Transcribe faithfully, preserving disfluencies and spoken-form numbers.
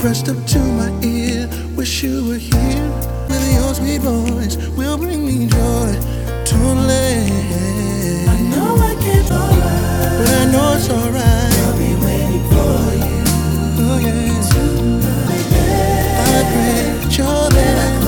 pressed up to my ear. Wish you were here. With your sweet voice will bring me joy. Totally. I know I can't alright, but I know it's alright. I'll be waiting for you. Oh yeah. Tonight, I pray that you're there.